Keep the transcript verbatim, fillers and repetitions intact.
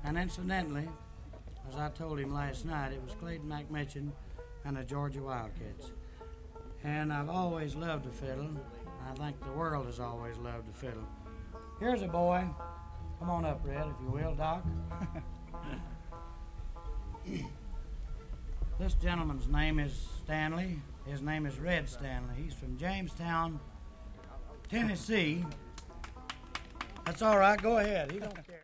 And incidentally, as I told him last night, it was Clayton McMitchin and the Georgia Wildcats. And I've always loved the fiddle. I think the world has always loved the fiddle. Here's a boy. Come on up, Red, if you will, Doc. This gentleman's name is Stanley. His name is Red Stanley. He's from Jamestown, Tennessee. That's all right. Go ahead. He don't care.